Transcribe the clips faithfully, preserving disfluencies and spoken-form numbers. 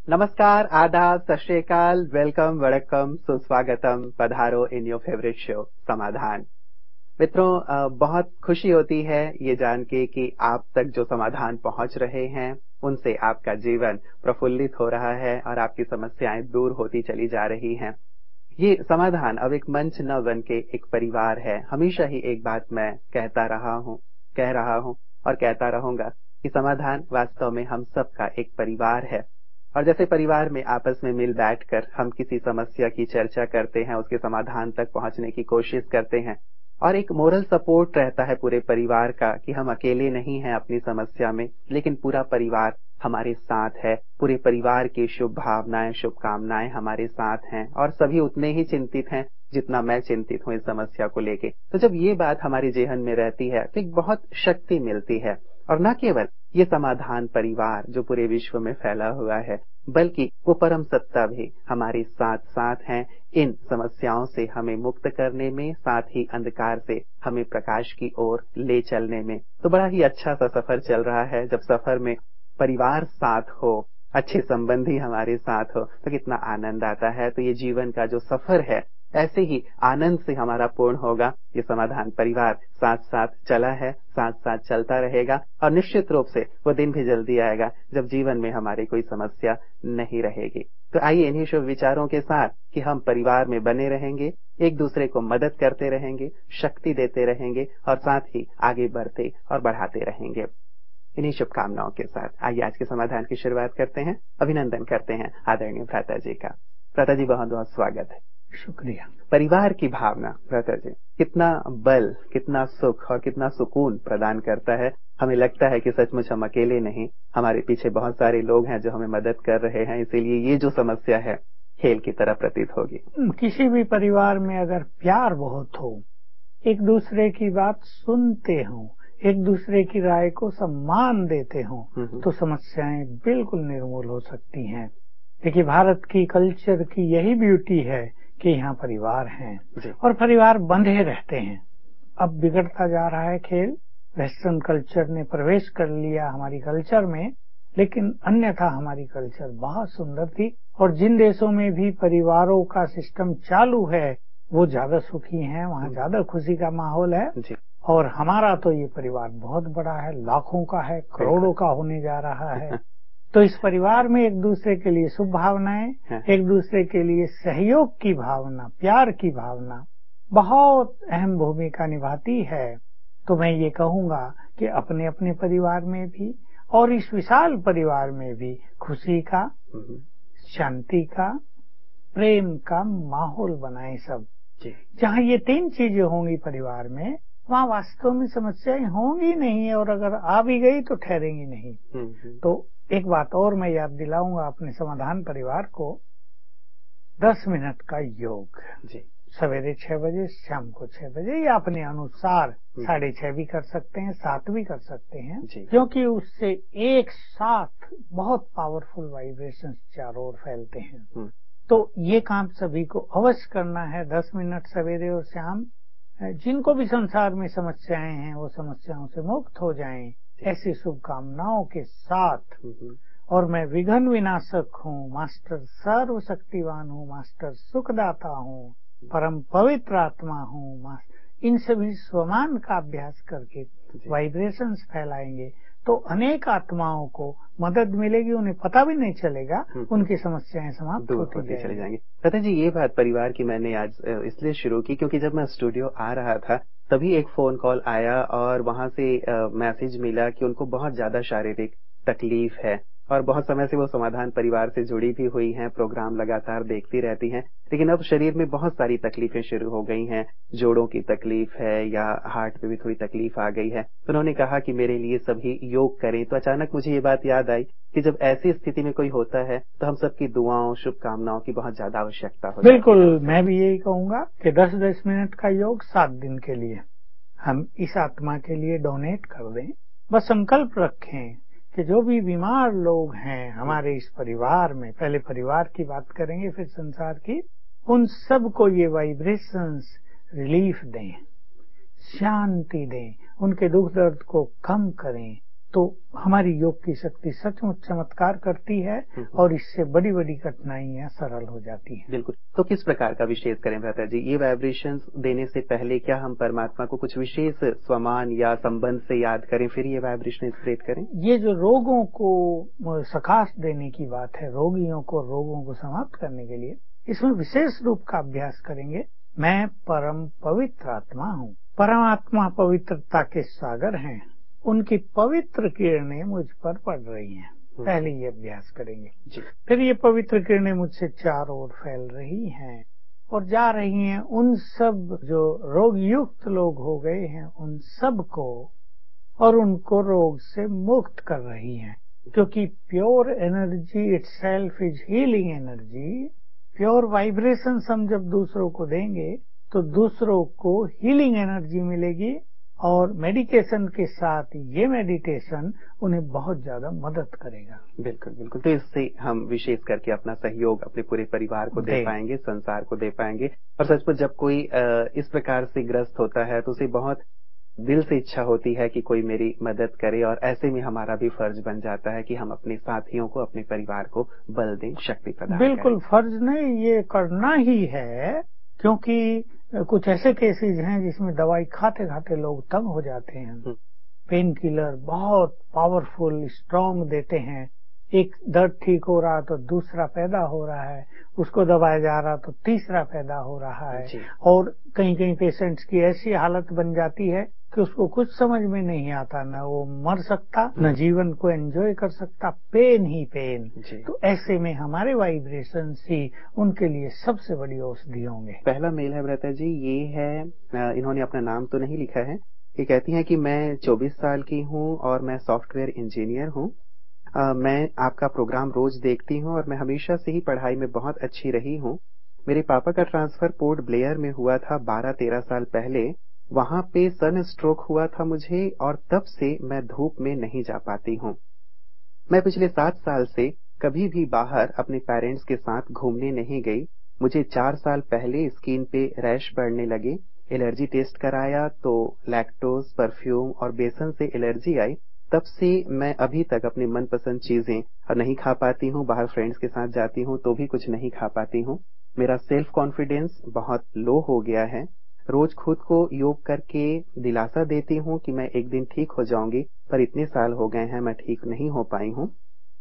नमस्कार, आदाब, सत श्री अकाल, वेलकम, वड़क्कम, सुस्वागतम, पधारो इन योर फेवरेट शो समाधान। मित्रों, अ, बहुत खुशी होती है ये जान के कि आप तक जो समाधान पहुंच रहे हैं उनसे आपका जीवन प्रफुल्लित हो रहा है और आपकी समस्याएं दूर होती चली जा रही हैं। ये समाधान अब एक मंच न बन के एक परिवार है। हमेशा ही एक बात मैं कहता रहा हूँ, कह रहा हूँ और कहता रहूंगा कि समाधान वास्तव में हम सबका एक परिवार है। और जैसे परिवार में आपस में मिल बैठकर हम किसी समस्या की चर्चा करते हैं, उसके समाधान तक पहुंचने की कोशिश करते हैं और एक मोरल सपोर्ट रहता है पूरे परिवार का कि हम अकेले नहीं हैं अपनी समस्या में, लेकिन पूरा परिवार हमारे साथ है। पूरे परिवार की शुभ भावनाएं, शुभकामनाएं हमारे साथ हैं और सभी उतने ही चिंतित हैं जितना मैं चिंतित हूं इस समस्या को लेके। तो जब ये बात हमारे जेहन में रहती है तो एक बहुत शक्ति मिलती है। और न केवल ये समाधान परिवार जो पूरे विश्व में फैला हुआ है, बल्कि वो परम सत्ता भी हमारे साथ साथ हैं इन समस्याओं से हमें मुक्त करने में, साथ ही अंधकार से हमें प्रकाश की ओर ले चलने में। तो बड़ा ही अच्छा सा सफर चल रहा है। जब सफर में परिवार साथ हो, अच्छे संबंधी हमारे साथ हो तो कितना आनंद आता है। तो ये जीवन का जो सफर है ऐसे ही आनंद से हमारा पूर्ण होगा। ये समाधान परिवार साथ साथ चला है, साथ साथ चलता रहेगा और निश्चित रूप से वो दिन भी जल्दी आएगा जब जीवन में हमारी कोई समस्या नहीं रहेगी। तो आइए इन्हीं शुभ विचारों के साथ कि हम परिवार में बने रहेंगे, एक दूसरे को मदद करते रहेंगे, शक्ति देते रहेंगे और साथ ही आगे बढ़ते और बढ़ाते रहेंगे। इन्हीं शुभकामनाओं के साथ आइए आज के समाधान की शुरुआत करते हैं। अभिनंदन करते हैं आदरणीय भ्राता जी का। भ्राता जी, बहुत बहुत स्वागत है। शुक्रिया। परिवार की भावना भ्राता जी कितना बल, कितना सुख और कितना सुकून प्रदान करता है। हमें लगता है कि सचमुच हम अकेले नहीं, हमारे पीछे बहुत सारे लोग हैं जो हमें मदद कर रहे हैं। इसीलिए ये जो समस्या है खेल की तरह प्रतीत होगी। किसी भी परिवार में अगर प्यार बहुत हो, एक दूसरे की बात सुनते हो, एक दूसरे की राय को सम्मान देते हो, तो समस्याएं बिल्कुल निर्मूल हो सकती हैं। देखिए, भारत की कल्चर की यही ब्यूटी है कि यहाँ परिवार हैं और परिवार बंधे रहते हैं। अब बिगड़ता जा रहा है खेल, वेस्टर्न कल्चर ने प्रवेश कर लिया हमारी कल्चर में, लेकिन अन्यथा हमारी कल्चर बहुत सुंदर थी। और जिन देशों में भी परिवारों का सिस्टम चालू है वो ज्यादा सुखी हैं, वहाँ ज्यादा खुशी का माहौल है। और हमारा तो ये परिवार बहुत बड़ा है, लाखों का है, करोड़ों का होने जा रहा है। तो इस परिवार में एक दूसरे के लिए शुभ भावनाएं, एक दूसरे के लिए सहयोग की भावना, प्यार की भावना बहुत अहम भूमिका निभाती है। तो मैं ये कहूँगा कि अपने अपने परिवार में भी और इस विशाल परिवार में भी खुशी का, शांति का, प्रेम का माहौल बनाए सब। जहाँ ये तीन चीजें होंगी परिवार में, वहाँ वास्तव में समस्याएं होंगी नहीं, और अगर आ भी गई तो ठहरेंगी नहीं। तो एक बात और मैं याद दिलाऊंगा अपने समाधान परिवार को, दस मिनट का योग सवेरे छह बजे, शाम को छह बजे, या अपने अनुसार साढ़े छह भी कर सकते हैं, सात भी कर सकते हैं, क्योंकि उससे एक साथ बहुत पावरफुल वाइब्रेशंस चारों ओर फैलते हैं। तो ये काम सभी को अवश्य करना है, दस मिनट सवेरे और शाम। जिनको भी संसार में समस्याएं हैं वो समस्याओं से मुक्त हो जाएं, ऐसी शुभकामनाओं के साथ। और मैं विघ्न विनाशक हूँ, मास्टर सर्वशक्तिवान हूँ, मास्टर सुखदाता हूँ, परम पवित्र आत्मा हूँ। इन सभी स्वमान का अभ्यास करके वाइब्रेशंस फैलाएंगे तो अनेक आत्माओं को मदद मिलेगी, उन्हें पता भी नहीं चलेगा, उनकी समस्याएं समाप्त होती चली जाएंगी। भ्राता जी, ये बात परिवार की मैंने आज इसलिए शुरू की क्योंकि जब मैं स्टूडियो आ रहा था तभी एक फोन कॉल आया और वहां से मैसेज मिला कि उनको बहुत ज्यादा शारीरिक तकलीफ है और बहुत समय से वो समाधान परिवार से जुड़ी भी हुई हैं, प्रोग्राम लगातार देखती रहती हैं, लेकिन अब शरीर में बहुत सारी तकलीफें शुरू हो गई हैं। जोड़ों की तकलीफ है या हार्ट पे भी थोड़ी तकलीफ आ गई है। तो उन्होंने कहा कि मेरे लिए सभी योग करें। तो अचानक मुझे ये बात याद आई कि जब ऐसी स्थिति में कोई होता है तो हम सबकी दुआओं, शुभकामनाओं की बहुत ज्यादा आवश्यकता होती है। बिल्कुल, मैं भी यही कहूंगा कि दस दस मिनट का योग सात दिन के लिए हम इस आत्मा के लिए डोनेट कर दें। बस संकल्प रखें कि जो भी बीमार लोग हैं हमारे इस परिवार में, पहले परिवार की बात करेंगे फिर संसार की, उन सब को ये वाइब्रेशंस रिलीफ दें, शांति दें, उनके दुख दर्द को कम करें, तो हमारी योग की शक्ति सचमुच चमत्कार करती है और इससे बड़ी बड़ी कठिनाइयां सरल हो जाती हैं। बिल्कुल। तो किस प्रकार का विशेष करें भ्राता जी? ये वाइब्रेशंस देने से पहले क्या हम परमात्मा को कुछ विशेष स्वमान या संबंध से याद करें, फिर ये वाइब्रेशन स्प्रेड करें? ये जो रोगों को सकाश देने की बात है, रोगियों को रोगों को समाप्त करने के लिए, इसमें विशेष रूप का अभ्यास करेंगे। मैं परम पवित्र आत्मा हूँ। परमात्मा पवित्रता के सागर हैं, उनकी पवित्र किरणें मुझ पर पड़ रही हैं। पहले ये अभ्यास करेंगे जी। फिर ये पवित्र किरणें मुझसे चारों ओर फैल रही हैं और जा रही हैं उन सब जो रोग युक्त लोग हो गए हैं उन सब को, और उनको रोग से मुक्त कर रही हैं। क्योंकि pure energy itself is healing energy. Pure vibration हम जब दूसरों को देंगे तो दूसरों को हीलिंग एनर्जी मिलेगी, और मेडिकेशन के साथ ये मेडिटेशन उन्हें बहुत ज्यादा मदद करेगा। बिल्कुल बिल्कुल। तो इससे हम विशेष करके अपना सहयोग अपने पूरे परिवार को दे, दे पाएंगे, संसार को दे पाएंगे। और सचमुच जब कोई इस प्रकार से ग्रस्त होता है तो उसे बहुत दिल से इच्छा होती है कि कोई मेरी मदद करे, और ऐसे में हमारा भी फर्ज बन जाता है कि हम अपने साथियों को, अपने परिवार को बल दें, शक्ति प्रदान करें। बिल्कुल फर्ज नहीं, ये करना ही है। क्योंकि कुछ ऐसे केसेस हैं जिसमें दवाई खाते खाते लोग तंग हो जाते हैं। पेन किलर बहुत पावरफुल स्ट्रांग देते हैं, एक दर्द ठीक हो रहा तो दूसरा पैदा हो रहा है, उसको दबाया जा रहा तो तीसरा पैदा हो रहा है। और कहीं कहीं पेशेंट्स की ऐसी हालत बन जाती है कि उसको कुछ समझ में नहीं आता, न वो मर सकता न जीवन को एंजॉय कर सकता, पेन ही पेन। तो ऐसे में हमारे वाइब्रेशंस ही उनके लिए सबसे बड़ी औषधि होंगे। पहला मेल है भ्राता जी, ये है, इन्होंने अपना नाम तो नहीं लिखा है। ये कहती हैं कि मैं चौबीस साल की हूँ और मैं सॉफ्टवेयर इंजीनियर हूँ। मैं आपका प्रोग्राम रोज देखती हूँ और मैं हमेशा से ही पढ़ाई में बहुत अच्छी रही हूँ। मेरे पापा का ट्रांसफर पोर्ट ब्लेयर में हुआ था बारह तेरह साल पहले। वहां पे सन स्ट्रोक हुआ था मुझे, और तब से मैं धूप में नहीं जा पाती हूँ। मैं पिछले सात साल से कभी भी बाहर अपने पेरेंट्स के साथ घूमने नहीं गई। मुझे चार साल पहले स्किन पे रैश पड़ने लगे। एलर्जी टेस्ट कराया तो लैक्टोज, परफ्यूम और बेसन से एलर्जी आई। तब से मैं अभी तक अपनी मनपसंद चीजें नहीं खा पाती हूँ। बाहर फ्रेंड्स के साथ जाती हूँ तो भी कुछ नहीं खा पाती हूँ। मेरा सेल्फ कॉन्फिडेंस बहुत लो हो गया है। रोज खुद को योग करके दिलासा देती हूँ कि मैं एक दिन ठीक हो जाऊंगी, पर इतने साल हो गए हैं मैं ठीक नहीं हो पाई हूँ।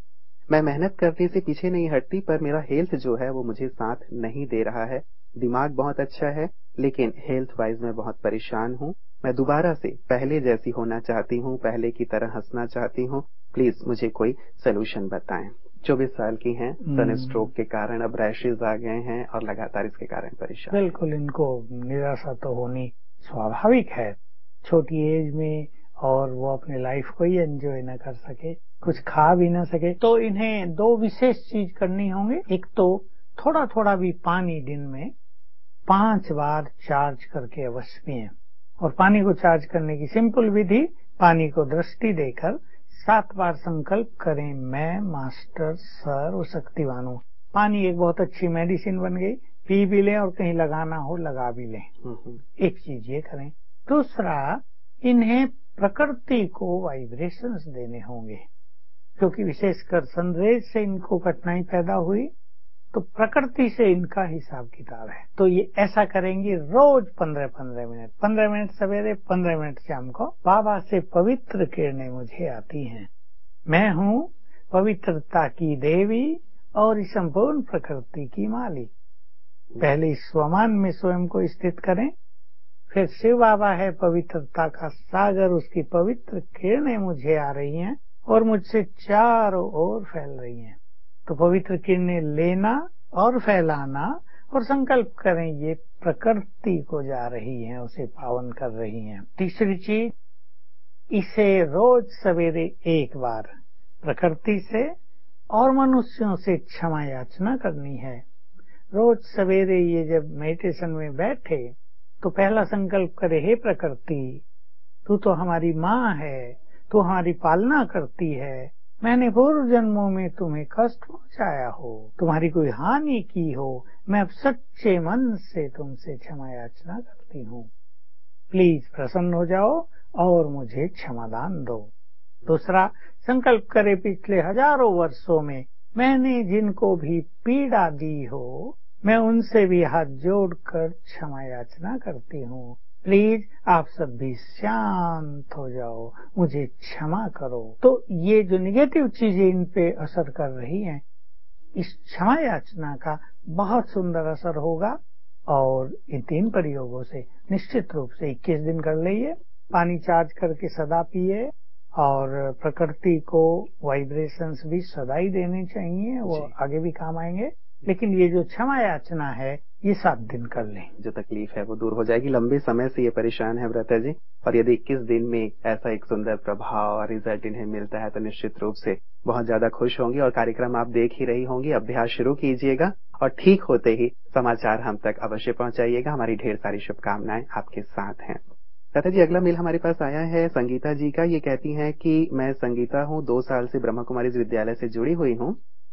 मैं मेहनत करने से पीछे नहीं हटती, पर मेरा हेल्थ जो है वो मुझे साथ नहीं दे रहा है। दिमाग बहुत अच्छा है लेकिन हेल्थ वाइज मैं बहुत परेशान हूँ। मैं दोबारा से पहले जैसी होना चाहती हूँ, पहले की तरह हंसना चाहती हूँ। प्लीज मुझे कोई सोल्यूशन बताएं। चौबीस साल की हैं, सन स्ट्रोक के कारण अब रैशेज आ गए हैं और लगातार इसके कारण परेशान। बिल्कुल, इनको निराशा तो होनी स्वाभाविक है छोटी एज में, और वो अपने लाइफ को ही एंजॉय न कर सके, कुछ खा भी ना सके। तो इन्हें दो विशेष चीज करनी होंगे। एक तो थोड़ा थोड़ा भी पानी दिन में पांच बार चार्ज करके अवश्य पिएं। और पानी को चार्ज करने की सिंपल विधि, पानी को दृष्टि देकर सात बार संकल्प करें, मैं मास्टर सर्व शक्तिवान हूँ। पानी एक बहुत अच्छी मेडिसिन बन गई, पी भी लें और कहीं लगाना हो लगा भी लें। एक चीज ये करें। दूसरा, इन्हें प्रकृति को वाइब्रेशंस देने होंगे, क्योंकि विशेषकर सनरेज से इनको कठिनाई पैदा हुई, तो प्रकृति से इनका हिसाब किताब है। तो ये ऐसा करेंगे रोज पंद्रह पंद्रह मिनट, पंद्रह मिनट सवेरे, पंद्रह मिनट शाम को। बाबा से पवित्र किरणें मुझे आती हैं, मैं हूँ पवित्रता की देवी और इस संपूर्ण प्रकृति की मालिक। पहले स्वमान में स्वयं को स्थित करें, फिर शिव बाबा है पवित्रता का सागर, उसकी पवित्र किरणें मुझे आ रही हैं और मुझसे चारों ओर फैल रही हैं। तो पवित्र किरणें लेना और फैलाना, और संकल्प करें ये प्रकृति को जा रही हैं, उसे पावन कर रही हैं। तीसरी चीज, इसे रोज सवेरे एक बार प्रकृति से और मनुष्यों से क्षमा याचना करनी है। रोज सवेरे ये जब मेडिटेशन में बैठे तो पहला संकल्प करे, हे प्रकृति, तू तो हमारी माँ है, तू हमारी पालना करती है, मैंने पूर्व जन्मों में तुम्हें कष्ट पहुंचाया हो, तुम्हारी कोई हानि की हो, मैं अब सच्चे मन से तुमसे क्षमा याचना करती हूँ। प्लीज प्रसन्न हो जाओ और मुझे क्षमादान दो। दूसरा, संकल्प करे पिछले हजारों वर्षों में मैंने जिनको भी पीड़ा दी हो, मैं उनसे भी हाथ जोड़कर क्षमा याचना करती हूँ। प्लीज आप सब भी शांत हो जाओ, मुझे क्षमा करो। तो ये जो निगेटिव चीजें इन पे असर कर रही हैं, इस क्षमा याचना का बहुत सुंदर असर होगा। और इन तीन प्रयोगों से निश्चित रूप से इक्कीस दिन कर लीजिए। पानी चार्ज करके सदा पिए और प्रकृति को वाइब्रेशंस भी सदा ही देने चाहिए, वो आगे भी काम आएंगे। लेकिन ये जो क्षमा याचना है, ये सात दिन कर लें, जो तकलीफ है वो दूर हो जाएगी। लंबे समय से ये परेशान है व्रता जी, और यदि इक्कीस दिन में ऐसा एक सुंदर प्रभाव और रिजल्ट इन्हें मिलता है तो निश्चित रूप से बहुत ज्यादा खुश होंगी। और कार्यक्रम आप देख ही रही होंगी, अभ्यास शुरू कीजिएगा और ठीक होते ही समाचार हम तक अवश्य पहुंचाइएगा। हमारी ढेर सारी शुभकामनाएं आपके साथ हैं। व्रता जी, अगला मेल हमारे पास आया है संगीता जी का। ये कहती हैं कि मैं संगीता हूँ, दो साल से ब्रह्मा कुमारी विद्यालय से जुड़ी हुई हूँ।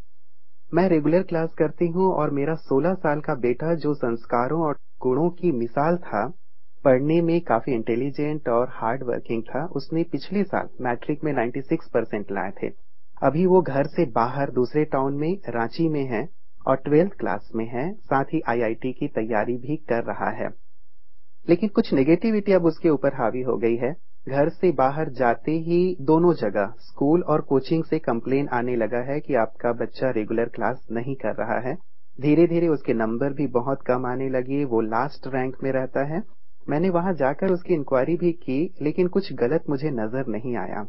मैं रेगुलर क्लास करती हूँ और मेरा सोलह साल का बेटा जो संस्कारों और गुणों की मिसाल था, पढ़ने में काफी इंटेलिजेंट और हार्ड वर्किंग था, उसने पिछले साल मैट्रिक में छियानवे परसेंट लाए थे। अभी वो घर से बाहर दूसरे टाउन में रांची में है और ट्वेल्थ क्लास में है, साथ ही आईआईटी की तैयारी भी कर रहा है। लेकिन कुछ नेगेटिविटी अब उसके ऊपर हावी हो गई है। घर से बाहर जाते ही दोनों जगह स्कूल और कोचिंग से कंप्लेन आने लगा है कि आपका बच्चा रेगुलर क्लास नहीं कर रहा है। धीरे धीरे उसके नंबर भी बहुत कम आने लगे, वो लास्ट रैंक में रहता है। मैंने वहां जाकर उसकी इंक्वायरी भी की, लेकिन कुछ गलत मुझे नजर नहीं आया।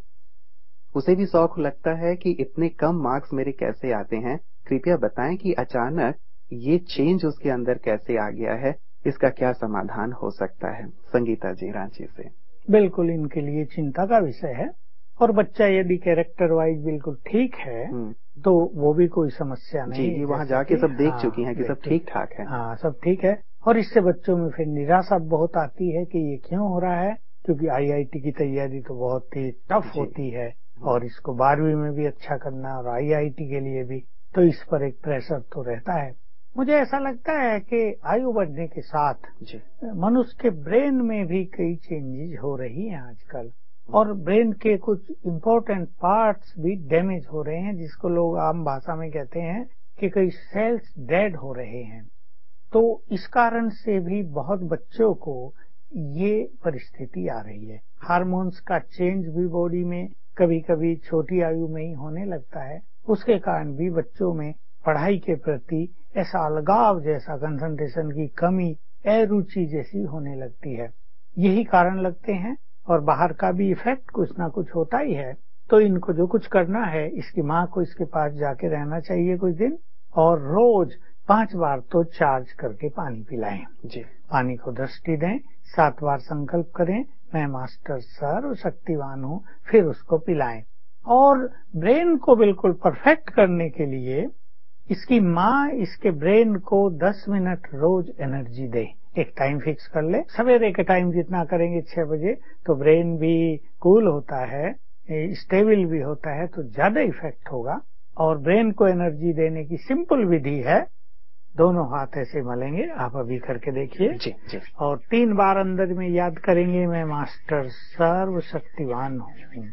उसे भी शौक लगता है कि इतने कम मार्क्स मेरे कैसे आते हैं। कृपया बताएं कि अचानक ये चेंज उसके अंदर कैसे आ गया है, इसका क्या समाधान हो सकता है। संगीता जी, रांची से। बिल्कुल इनके लिए चिंता का विषय है। और बच्चा यदि कैरेक्टर वाइज बिल्कुल ठीक है तो वो भी कोई समस्या नहीं। जी, ये वहाँ जाके सब देख चुकी हैं कि सब ठीक ठाक है। हाँ, सब ठीक है। और इससे बच्चों में फिर निराशा बहुत आती है कि ये क्यों हो रहा है, क्योंकि आईआईटी की तैयारी तो बहुत ही टफ होती है और इसको बारहवीं में भी अच्छा करना और आईआईटी के लिए भी, तो इस पर एक प्रेशर तो रहता है। मुझे ऐसा लगता है कि आयु बढ़ने के साथ मनुष्य के ब्रेन में भी कई चेंजेस हो रही हैं आजकल, और ब्रेन के कुछ इम्पोर्टेंट पार्ट्स भी डैमेज हो रहे हैं, जिसको लोग आम भाषा में कहते हैं कि कई सेल्स डेड हो रहे हैं। तो इस कारण से भी बहुत बच्चों को ये परिस्थिति आ रही है। हार्मोन्स का चेंज भी बॉडी में कभी कभी छोटी आयु में ही होने लगता है। उसके कारण भी बच्चों में पढ़ाई के प्रति ऐसा अलगाव जैसा, कंसंट्रेशन की कमी, अरुचि जैसी होने लगती है। यही कारण लगते हैं। और बाहर का भी इफेक्ट कुछ ना कुछ होता ही है। तो इनको जो कुछ करना है, इसकी माँ को इसके पास जाके रहना चाहिए कुछ दिन, और रोज पांच बार तो चार्ज करके पानी पिलाएं। जी। पानी को दृष्टि दें, सात बार संकल्प करें, मैं मास्टर सर्व शक्तिवान हूँ, फिर उसको पिलाएं। और ब्रेन को बिल्कुल परफेक्ट करने के लिए इसकी माँ इसके ब्रेन को दस मिनट रोज एनर्जी दे। एक टाइम फिक्स कर ले, सवेरे के टाइम जितना करेंगे छह बजे, तो ब्रेन भी कूल होता है, स्टेबल भी होता है, तो ज्यादा इफेक्ट होगा। और ब्रेन को एनर्जी देने की सिंपल विधि है, दोनों हाथ ऐसे मलेंगे, आप अभी करके देखिए जी, जी। और तीन बार अंदर में याद करेंगे, मैं मास्टर सर्व शक्तिवान हूँ,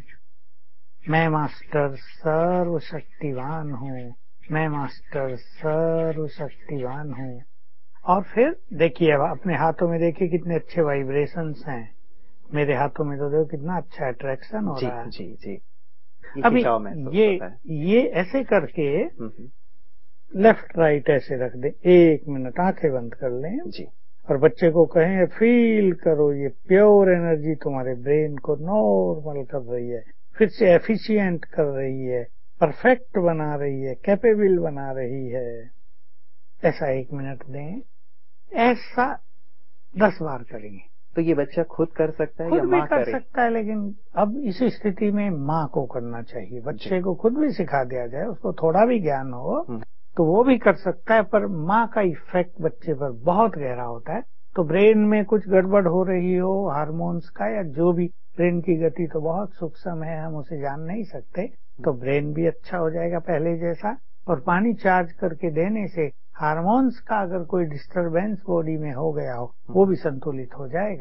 मैं मास्टर सर्व शक्तिवान हूँ, मैं मास्टर सर्व शक्तिवान हूँ। और फिर देखिए, अब अपने हाथों में देखिए कितने अच्छे वाइब्रेशंस हैं। मेरे हाथों में तो देखो कितना अच्छा अट्रैक्शन हो जी, रहा है। जी, जी। अभी ये ये ऐसे करके लेफ्ट राइट ऐसे रख दे, एक मिनट आंखें बंद कर लें जी। और बच्चे को कहें फील करो ये प्योर एनर्जी तुम्हारे ब्रेन को नॉर्मल कर रही है, फिर से एफिशिएंट कर रही है, परफेक्ट बना रही है, कैपेबल बना रही है। ऐसा एक मिनट दें, ऐसा दस बार करेंगे। तो ये बच्चा खुद कर सकता है खुद या भी माँ कर करे? सकता है, लेकिन अब इस स्थिति में माँ को करना चाहिए। बच्चे को खुद भी सिखा दिया जाए, उसको थोड़ा भी ज्ञान हो तो वो भी कर सकता है, पर माँ का इफेक्ट बच्चे पर बहुत गहरा होता है। तो ब्रेन में कुछ गड़बड़ हो रही हो, हार्मोन्स का या जो भी, ब्रेन की गति तो बहुत सूक्ष्म है, हम उसे जान नहीं सकते, तो ब्रेन भी अच्छा हो जाएगा पहले जैसा। और पानी चार्ज करके देने से हार्मोन्स का अगर कोई डिस्टरबेंस बॉडी में हो गया हो, वो भी संतुलित हो जाएगा।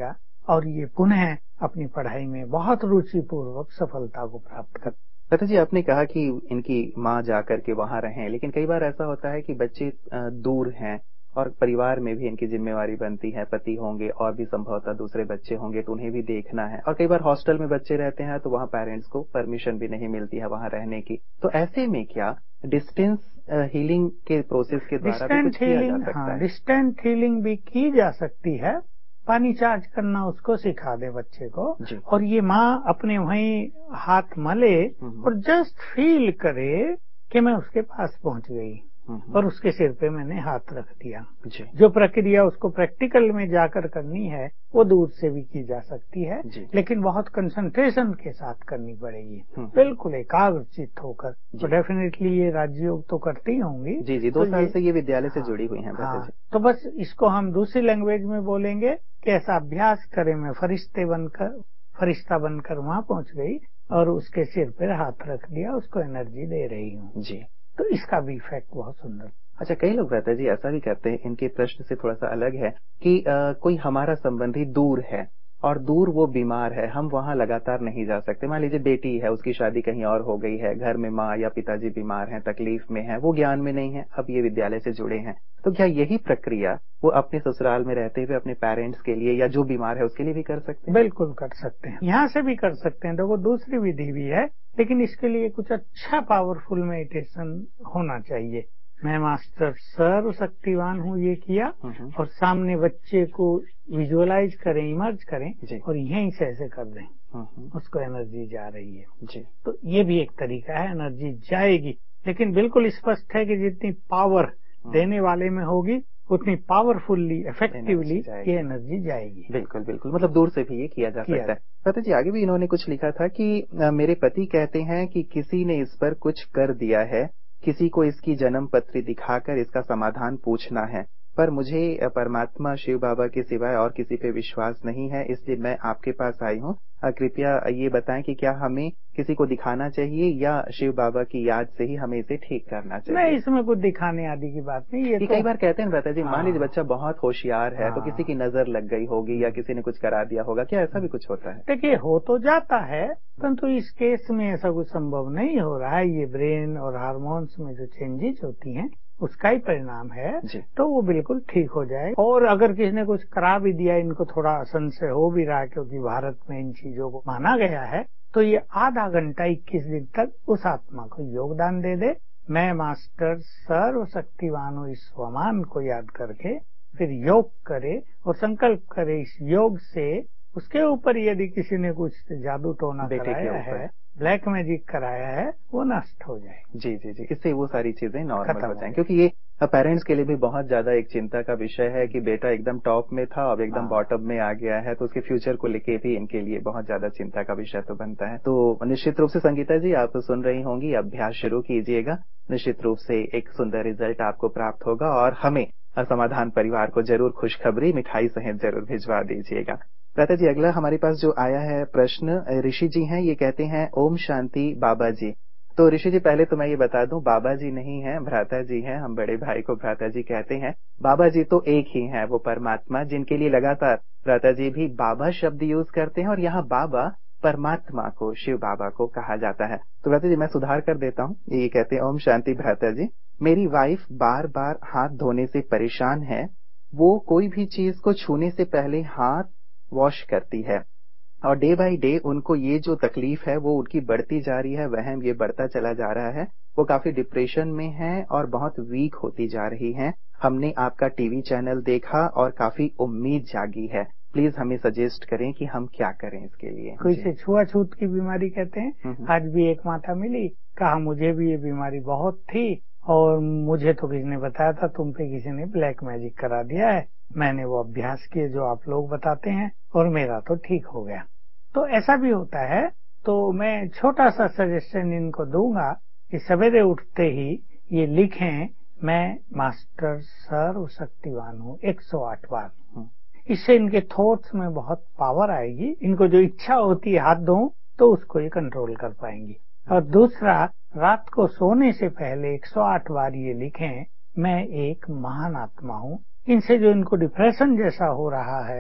और ये पुनः अपनी पढ़ाई में बहुत रुचिपूर्वक सफलता को प्राप्त कर। लता जी, आपने कहा कि इनकी माँ जाकर के वहां रहें, लेकिन कई बार ऐसा होता है कि बच्चे दूर हैं और परिवार में भी इनकी जिम्मेवारी बनती है, पति होंगे और भी संभवतः दूसरे बच्चे होंगे तो उन्हें भी देखना है, और कई बार हॉस्टल में बच्चे रहते हैं तो वहाँ पेरेंट्स को परमिशन भी नहीं मिलती है वहां रहने की। तो ऐसे में क्या डिस्टेंस हीलिंग के प्रोसेस के द्वारा भी कुछ किया जा सकता हाँ, है? डिस्टेंट हीलिंग भी की जा सकती है। पानी चार्ज करना उसको सिखा दे बच्चे को, और ये माँ अपने वहीं हाथ मले और जस्ट फील करे कि मैं उसके पास पहुंच गई और उसके सिर पे मैंने हाथ रख दिया। जो प्रक्रिया उसको प्रैक्टिकल में जाकर करनी है वो दूर से भी की जा सकती है, लेकिन बहुत कंसंट्रेशन के साथ करनी पड़ेगी, बिल्कुल एकाग्रचित होकर। तो डेफिनेटली ये राजयोग तो करती होंगी। जी जी, दो तो साल से ये विद्यालय से जुड़ी हुई हैं। हाँ, तो बस इसको हम दूसरी लैंग्वेज में बोलेंगे कि ऐसा अभ्यास करें, मैं फरिश्ते बनकर फरिश्ता बनकर वहाँ पहुँच गई और उसके सिर पर हाथ रख दिया, उसको एनर्जी दे रही हूँ जी। तो इसका भी इफेक्ट बहुत सुंदर। अच्छा, कई लोग रहते हैं जी ऐसा भी करते हैं, इनके प्रश्न से थोड़ा सा अलग है कि आ, कोई हमारा संबंधी दूर है और दूर वो बीमार है, हम वहां लगातार नहीं जा सकते। मान लीजिए बेटी है, उसकी शादी कहीं और हो गई है, घर में माँ या पिताजी बीमार हैं, तकलीफ में है, वो ज्ञान में नहीं है, अब ये विद्यालय से जुड़े हैं, तो क्या यही प्रक्रिया वो अपने ससुराल में रहते हुए अपने पेरेंट्स के लिए या जो बीमार है उसके लिए भी कर सकते हैं? बिल्कुल कर सकते हैं, यहाँ से भी कर सकते हैं। देखो दूसरी विधि भी है, लेकिन इसके लिए कुछ अच्छा पावरफुल मेडिटेशन होना चाहिए। मैं मास्टर सर्वशक्तिवान हूँ ये किया और सामने बच्चे को विजुअलाइज करें, इमर्ज करें और यहीं से ऐसे कर दें, उसको एनर्जी जा रही है जी। तो ये भी एक तरीका है, एनर्जी जाएगी, लेकिन बिल्कुल स्पष्ट है कि जितनी पावर देने वाले में होगी उतनी पावरफुल्ली इफेक्टिवली ये एनर्जी जाएगी। बिल्कुल बिल्कुल, मतलब दूर से भी ये किया जा किया सकता है। लता जी, आगे भी इन्होंने कुछ लिखा था कि मेरे पति कहते हैं कि किसी ने इस पर कुछ कर दिया है, किसी को इसकी जन्म पत्री दिखाकर इसका समाधान पूछना है, पर मुझे परमात्मा शिव बाबा के सिवाय और किसी पे विश्वास नहीं है, इसलिए मैं आपके पास आई हूँ। कृपया ये बताएं कि क्या हमें किसी को दिखाना चाहिए या शिव बाबा की याद से ही हमें इसे ठीक करना चाहिए? नहीं, इसमें कुछ दिखाने आदि की बात नहीं। ये तो कई बार कहते हैं लता जी, मान लीजिए बच्चा बहुत होशियार है तो किसी की नजर लग गई होगी या किसी ने कुछ करा दिया होगा, क्या ऐसा भी कुछ होता है? देखिए, हो तो जाता है, परंतु इस केस में ऐसा कुछ संभव नहीं हो रहा है। ये ब्रेन और हार्मोन्स में जो चेंजेस होती हैं उसका ही परिणाम है, तो वो बिल्कुल ठीक हो जाए। और अगर किसी ने कुछ करा भी दिया, इनको थोड़ा संशय हो भी रहा है क्योंकि भारत में इन चीजों को माना गया है, तो ये आधा घंटा इक्कीस दिन तक उस आत्मा को योगदान दे दे। मैं मास्टर सर्वशक्तिवान हूँ इस स्वमान को याद करके फिर योग करे और संकल्प करे इस योग से उसके ऊपर यदि किसी ने कुछ जादू टोना कराया है, ब्लैक मैजिक कराया है, वो नष्ट हो जाए। जी जी जी, इससे वो सारी चीजें नॉर्मल हो जाएं, क्योंकि ये पेरेंट्स के लिए भी बहुत ज्यादा एक चिंता का विषय है कि बेटा एकदम टॉप में था अब एकदम बॉटम में आ गया है, तो उसके फ्यूचर को लेके भी इनके लिए बहुत ज्यादा चिंता का विषय तो बनता है। तो निश्चित रूप से संगीता जी, आप सुन रही होंगी, अभ्यास शुरू कीजिएगा, निश्चित रूप से एक सुंदर रिजल्ट आपको प्राप्त होगा और हमें असमाधान परिवार को जरूर खुशखबरी मिठाई सहित जरूर भिजवा दीजिएगा। लता जी, अगला हमारे पास जो आया है प्रश्न, ऋषि जी हैं, ये कहते हैं ओम शांति बाबा जी। तो ऋषि जी, पहले तो मैं ये बता दूं, बाबा जी नहीं हैं, भ्राता जी हैं, हम बड़े भाई को भ्राता जी कहते हैं। बाबा जी तो एक ही हैं, वो परमात्मा, जिनके लिए लगातार भ्राता जी भी बाबा शब्द यूज करते हैं और यहाँ बाबा परमात्मा को, शिव बाबा को कहा जाता है। तो भ्राता जी मैं सुधार कर देता हूँ, ये कहते हैं ओम शांति भ्राता जी, मेरी वाइफ बार बार हाथ धोने से परेशान है, वो कोई भी चीज को छूने से पहले हाथ वॉश करती है और डे बाय डे उनको ये जो तकलीफ है वो उनकी बढ़ती जा रही है, वहम ये बढ़ता चला जा रहा है, वो काफी डिप्रेशन में है और बहुत वीक होती जा रही हैं। हमने आपका टीवी चैनल देखा और काफी उम्मीद जागी है, प्लीज हमें सजेस्ट करें कि हम क्या करें इसके लिए। कोई से छुआछूत की बीमारी कहते हैं। आज भी एक माता मिली, कहा मुझे भी ये बीमारी बहुत थी और मुझे तो किसी ने बताया था, तुम पे किसी ने ब्लैक मैजिक करा दिया है, मैंने वो अभ्यास किए जो आप लोग बताते हैं और मेरा तो ठीक हो गया। तो ऐसा भी होता है। तो मैं छोटा सा सजेशन इनको दूंगा कि सवेरे उठते ही ये लिखें, मैं मास्टर सर्वशक्तिवान हूँ एक सौ आठ बार। इससे इनके थॉट्स में बहुत पावर आएगी, इनको जो इच्छा होती है हाथ धोऊं तो उसको ये कंट्रोल कर पाएंगी। और दूसरा, रात को सोने से पहले एक सौ आठ बार ये लिखें, मैं एक महान आत्मा हूँ। इनसे जो इनको डिप्रेशन जैसा हो रहा है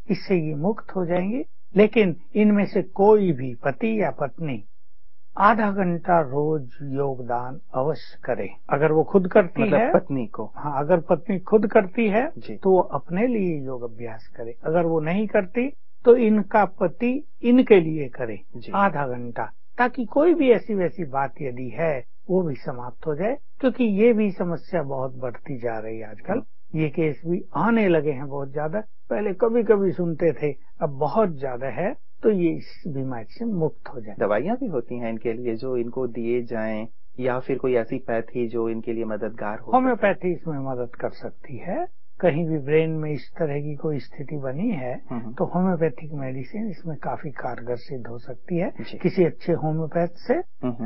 इससे ये मुक्त हो जाएंगे। लेकिन इनमें से कोई भी पति या पत्नी आधा घंटा रोज योगदान अवश्य करे। अगर वो खुद करती मतलब है, पत्नी को, हाँ, अगर पत्नी खुद करती है जी। तो वो अपने लिए योग अभ्यास करे। अगर वो नहीं करती तो इनका पति इनके लिए करे आधा घंटा, ताकि कोई भी ऐसी वैसी बात यदि है वो भी समाप्त हो जाए। क्योंकि ये भी समस्या बहुत बढ़ती जा रही है आजकल, ये केस भी आने लगे हैं बहुत ज्यादा। पहले कभी कभी सुनते थे, अब बहुत ज्यादा है। तो ये इस बीमारी से मुक्त हो जाए। दवाइयाँ भी होती हैं इनके लिए जो इनको दिए जाएं, या फिर कोई ऐसी पैथी जो इनके लिए मददगार हो? होम्योपैथी इसमें मदद कर सकती है। कहीं भी ब्रेन में इस तरह की कोई स्थिति बनी है तो होम्योपैथिक मेडिसिन इसमें काफी कारगर सिद्ध हो सकती है। किसी अच्छे होम्योपैथ से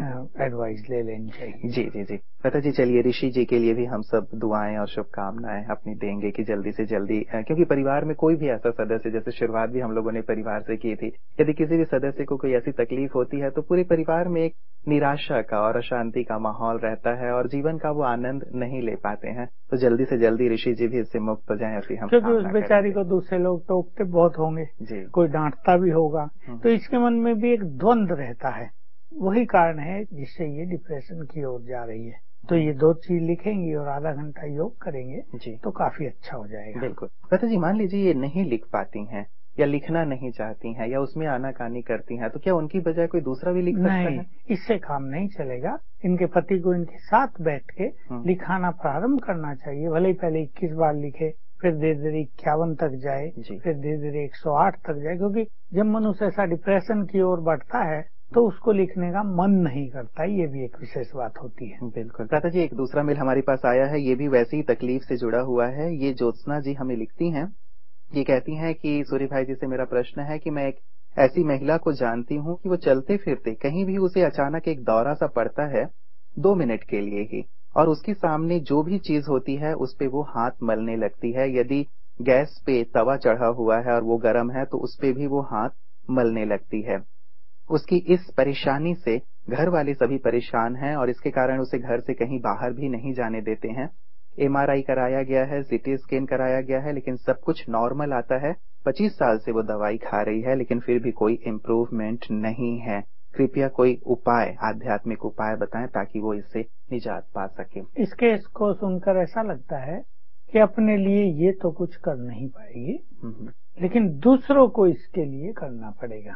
एडवाइस ले लेनी चाहिए। जी जी जी पता जी, चलिए ऋषि जी के लिए भी हम सब दुआएं और शुभकामनाएं अपनी देंगे कि जल्दी से जल्दी, क्योंकि परिवार में कोई भी ऐसा सदस्य, जैसे शुरुआत भी हम लोगों ने परिवार से की थी, यदि किसी भी सदस्य को कोई ऐसी तकलीफ होती है तो पूरे परिवार में एक निराशा का और अशांति का माहौल रहता है और जीवन का वो आनंद नहीं ले पाते हैं। तो जल्दी से जल्दी ऋषि जी भी इससे मुक्त हो जाएं, ऐसी हम क्योंकि उस बेचारी को दूसरे लोग टोकते बहुत होंगे, कोई डांटता भी होगा, तो इसके मन में भी एक द्वंद्व रहता है। वही कारण है जिससे ये डिप्रेशन की ओर जा रही है। तो ये दो चीज लिखेंगी और आधा घंटा योग करेंगे तो काफी अच्छा हो जाएगा। बिल्कुल। पता जी, मान लीजिए ये नहीं लिख पाती हैं या लिखना नहीं चाहती हैं या उसमें आनाकानी करती हैं, तो क्या उनकी बजाय कोई दूसरा भी लिख सकता है? नहीं, इससे काम नहीं चलेगा। इनके पति को इनके साथ बैठ के लिखाना प्रारंभ करना चाहिए। भले ही पहले इक्कीस बार लिखे, फिर धीरे धीरे इक्यावन तक जाए, फिर धीरे धीरे एक सौ आठ तक जाए। क्योंकि जब मनुष्य ऐसा डिप्रेशन की ओर बढ़ता है तो उसको लिखने का मन नहीं करता। ये भी एक विशेष बात होती है। बिल्कुल। प्राता जी, एक दूसरा मेल हमारे पास आया है, ये भी वैसी ही तकलीफ से जुड़ा हुआ है। ये ज्योत्सना जी हमें लिखती हैं, ये कहती हैं कि सूर्य भाई जी से मेरा प्रश्न है कि मैं एक ऐसी महिला को जानती हूँ कि वो चलते फिरते कहीं भी उसे अचानक एक दौरा सा पड़ता है, दो मिनट के लिए ही, और उसके सामने जो भी चीज होती है उस पे वो हाथ मलने लगती है। यदि गैस पे तवा चढ़ा हुआ है और वो गर्म है तो उस पे भी वो हाथ मलने लगती है। उसकी इस परेशानी से घर वाले सभी परेशान हैं और इसके कारण उसे घर से कहीं बाहर भी नहीं जाने देते हैं। एमआरआई कराया गया है, सीटी स्कैन कराया गया है, लेकिन सब कुछ नॉर्मल आता है। पच्चीस साल से वो दवाई खा रही है, लेकिन फिर भी कोई इम्प्रूवमेंट नहीं है। कृपया कोई उपाय, आध्यात्मिक उपाय बताएं ताकि वो इससे निजात पा सके। इस केस को सुनकर ऐसा लगता है कि अपने लिए ये तो कुछ कर नहीं पाएगी, लेकिन दूसरों को इसके लिए करना पड़ेगा।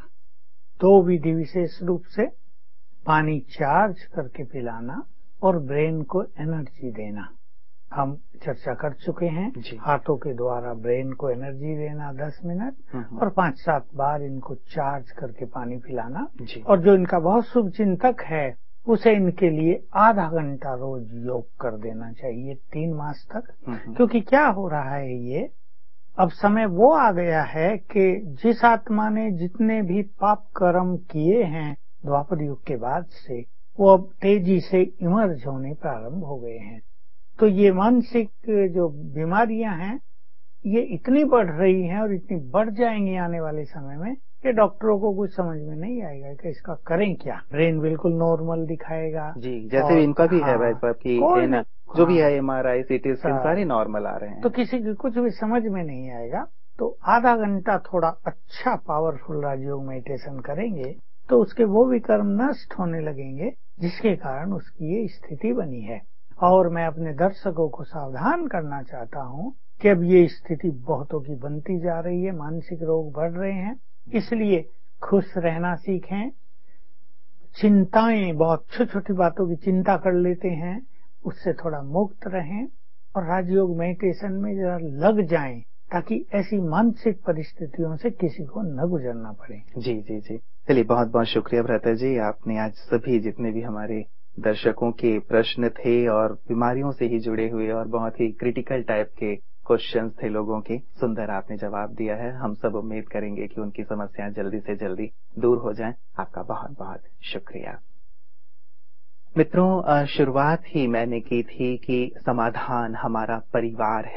दो विधि विशेष रूप से पानी चार्ज करके पिलाना और ब्रेन को एनर्जी देना हम चर्चा कर चुके हैं। हाथों के द्वारा ब्रेन को एनर्जी देना दस मिनट और पांच सात बार इनको चार्ज करके पानी पिलाना। और जो इनका बहुत शुभ चिंतक है उसे इनके लिए आधा घंटा रोज योग कर देना चाहिए तीन मास तक। क्योंकि क्या हो रहा है, ये अब समय वो आ गया है कि जिस आत्मा ने जितने भी पाप कर्म किए हैं द्वापर युग के बाद से, वो अब तेजी से इमर्ज होने प्रारंभ हो गए हैं। तो ये मानसिक जो बीमारियां हैं ये इतनी बढ़ रही हैं और इतनी बढ़ जाएंगी आने वाले समय में कि डॉक्टरों को कुछ समझ में नहीं आएगा कि इसका करें क्या। ब्रेन बिल्कुल नॉर्मल दिखाएगा जी, जैसे इनका भी है भाई साहब की जो भी है एमआरआई सीटी स्कैन सारे नॉर्मल आ रहे हैं, तो किसी की कुछ भी समझ में नहीं आएगा। तो आधा घंटा थोड़ा अच्छा पावरफुल राजयोग मेडिटेशन करेंगे तो उसके वो भी कर्म नष्ट होने लगेंगे जिसके कारण उसकी ये स्थिति बनी है। और मैं अपने दर्शकों को सावधान करना चाहता हूँ कि अब ये स्थिति बहुतों की बनती जा रही है, मानसिक रोग बढ़ रहे हैं। इसलिए खुश रहना सीखें। चिंताएं, बहुत छोटी छोटी बातों की चिंता कर लेते हैं, उससे थोड़ा मुक्त रहें और राजयोग मेडिटेशन में जरा लग जाएं ताकि ऐसी मानसिक परिस्थितियों से किसी को न गुजरना पड़े। जी जी जी चलिए, बहुत बहुत शुक्रिया भ्राता जी, आपने आज सभी जितने भी हमारे दर्शकों के प्रश्न थे और बीमारियों से ही जुड़े हुए और बहुत ही क्रिटिकल टाइप के क्वेश्चंस थे लोगों के, सुंदर आपने जवाब दिया है। हम सब उम्मीद करेंगे कि उनकी समस्याएं जल्दी से जल्दी दूर हो जाएं। आपका बहुत बहुत शुक्रिया। मित्रों, शुरुआत ही मैंने की थी कि समाधान हमारा परिवार है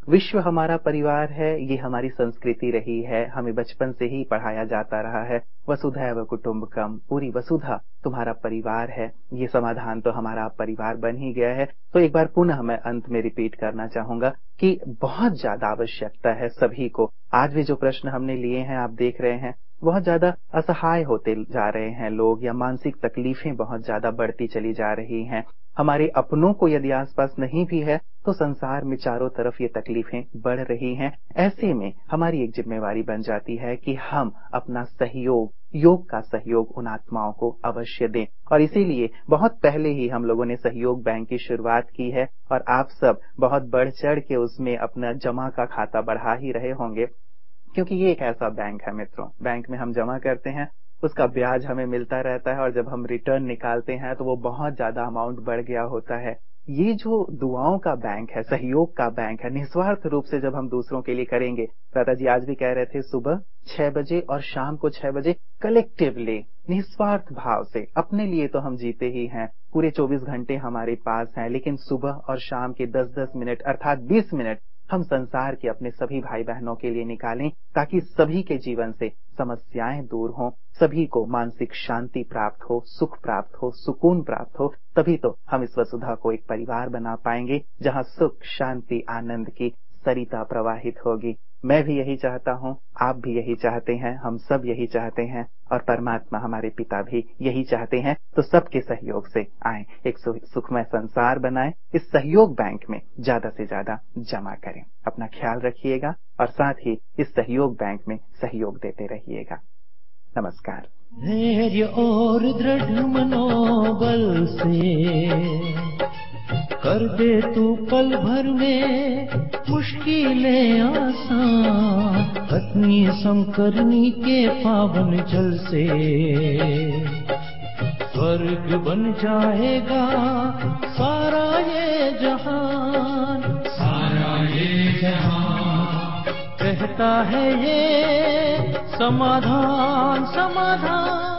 विश्व हमारा परिवार है, ये हमारी संस्कृति रही है, हमें बचपन से ही पढ़ाया जाता रहा है। वसुधैव कुटुम्बकम, पूरी वसुधा तुम्हारा परिवार है। ये समाधान तो हमारा परिवार बन ही गया है। तो एक बार पुनः मैं अंत में रिपीट करना चाहूंगा कि बहुत ज्यादा आवश्यकता है सभी को। आज भी जो प्रश्न हमने लिए हैं, आप देख रहे हैं, बहुत ज्यादा असहाय होते जा रहे हैं लोग, या मानसिक तकलीफें बहुत ज्यादा बढ़ती चली जा रही हैं। हमारे अपनों को यदि आसपास नहीं भी है तो संसार में चारों तरफ ये तकलीफें बढ़ रही हैं। ऐसे में हमारी एक जिम्मेवारी बन जाती है कि हम अपना सहयोग, योग का सहयोग उन आत्माओं को अवश्य दें। और इसीलिए बहुत पहले ही हम लोगों ने सहयोग बैंक की शुरुआत की है और आप सब बहुत बढ़ चढ़ के उसमें अपना जमा का खाता बढ़ा ही रहे होंगे, क्योंकि ये एक ऐसा बैंक है मित्रों, बैंक में हम जमा करते हैं, उसका ब्याज हमें मिलता रहता है और जब हम रिटर्न निकालते हैं तो वो बहुत ज्यादा अमाउंट बढ़ गया होता है। ये जो दुआओं का बैंक है, सहयोग का बैंक है, निस्वार्थ रूप से जब हम दूसरों के लिए करेंगे, दादाजी आज भी कह रहे थे सुबह छह बजे और शाम को छह बजे कलेक्टिवली, निस्वार्थ भाव से, अपने लिए तो हम जीते ही हैं, पूरे चौबीस घंटे हमारे पास हैं, लेकिन सुबह और शाम के दस दस मिनट अर्थात बीस मिनट हम संसार के अपने सभी भाई बहनों के लिए निकालें, ताकि सभी के जीवन से समस्याएं दूर हों, सभी को मानसिक शांति प्राप्त हो, सुख प्राप्त हो, सुकून प्राप्त हो। तभी तो हम इस वसुधा को एक परिवार बना पाएंगे जहां सुख, शांति, आनंद की सरिता प्रवाहित होगी। मैं भी यही चाहता हूं, आप भी यही चाहते हैं, हम सब यही चाहते हैं और परमात्मा हमारे पिता भी यही चाहते हैं। तो सबके सहयोग से आए, एक सुखमय संसार बनाएं, इस सहयोग बैंक में ज्यादा से ज्यादा जमा करें। अपना ख्याल रखिएगा और साथ ही इस सहयोग बैंक में सहयोग देते रहिएगा। नमस्कार। धैर्य और दृढ़ मनोबल से कर दे तू पल भर में मुश्किलें आसान, पत्नी समकरनी के पावन जल से स्वर्ग बन जाएगा सारा ये जहान, सारा ये जहान कहता है ये समाधान समाधान।